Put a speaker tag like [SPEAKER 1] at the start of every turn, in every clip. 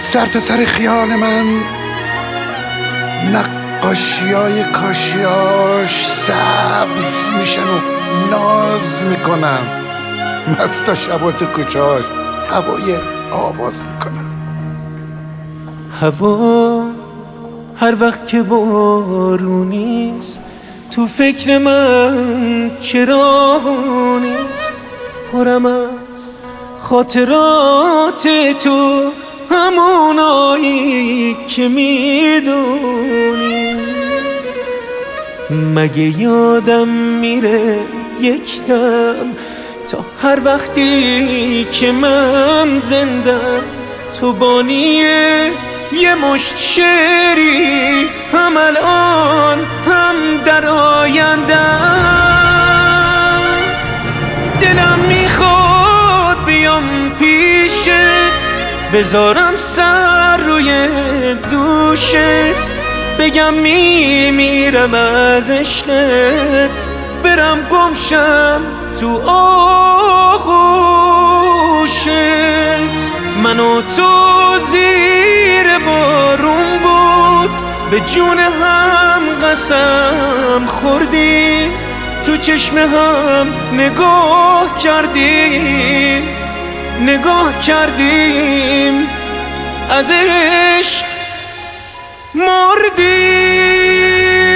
[SPEAKER 1] سر تا سر خیال من نقاشیای کاشیاش سبز میشن و ناز میکنن، مستا شبا تو کوچهاش هوای آواز میکنن.
[SPEAKER 2] هوا هر وقت که بارونیست تو فکر من چرا نیست، پرم از خاطرات تو همونایی که میدونی. مگه یادم میره یک دم تا هر وقتی که من زندم تو بانی یه مشت شعری، هم الان هم در آیندم. دلم میخواد بیام پیشت، بذارم سر روی دوشت، بگم میمیرم از عشقت، برم گمشم تو آغوشت. من و تو زیر بارون بود به جون هم قسم خوردیم، تو چشم هم نگاه کردیم از عشق مردیم.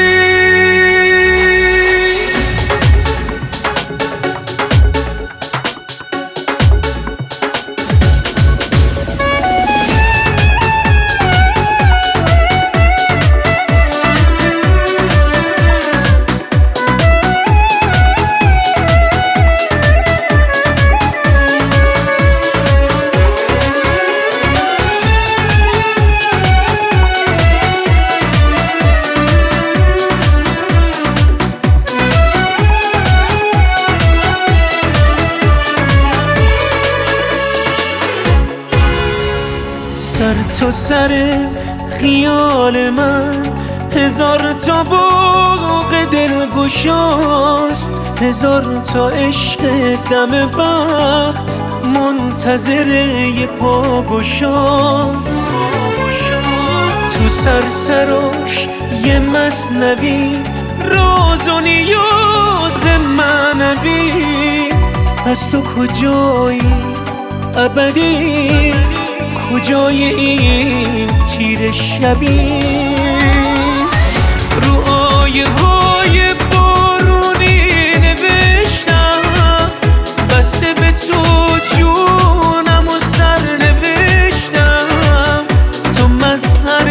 [SPEAKER 2] سر تو سر خیال من هزار تا باغ دلگشاست، هزار تا عشق دم بخت منتظر یه پاگشاست. تو سرسراش یه مثنوی راز و نیاز معنوی، از تو کجایی ابدی، کجای این تیر شبی؟ رو آیه های بارونی نوشتم، بسته به تو جونم و سر نوشتم. تو مظهر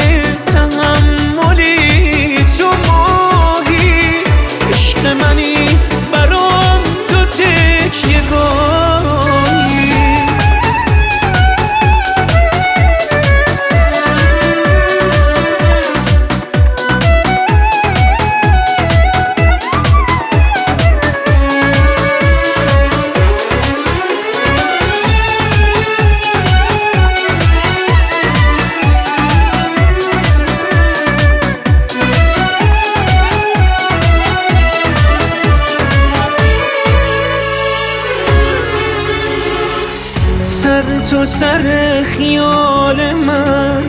[SPEAKER 2] تحملی، تو ماهی عشق منی، برام تو تکیه‌گاهی. سر تو سر خیال من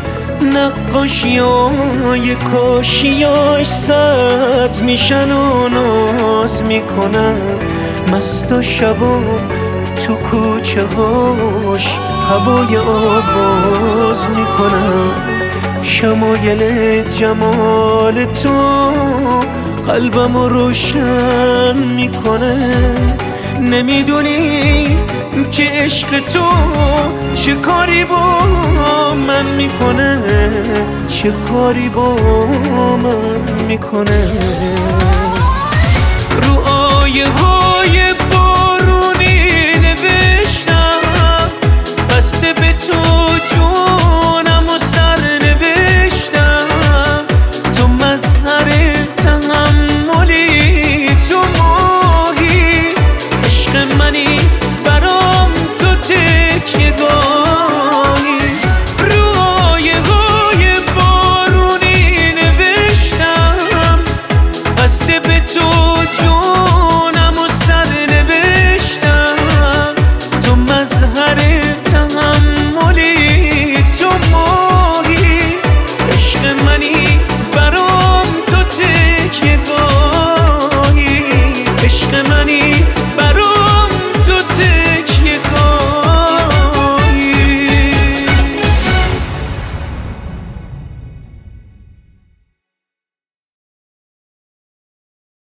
[SPEAKER 2] نقاشیای کاشیاش سبز میشن و ناز میکنن، مست و شبا تو کوچه هاش هوای آواز میکنن. شمایل جمال تو قلبمو روشن میکنه. نمیدونی که عشق تو چه کاری با من میکنه، چه کاری با من میکنه. رو آیه های بارونی نوشتم، بسته به تو جون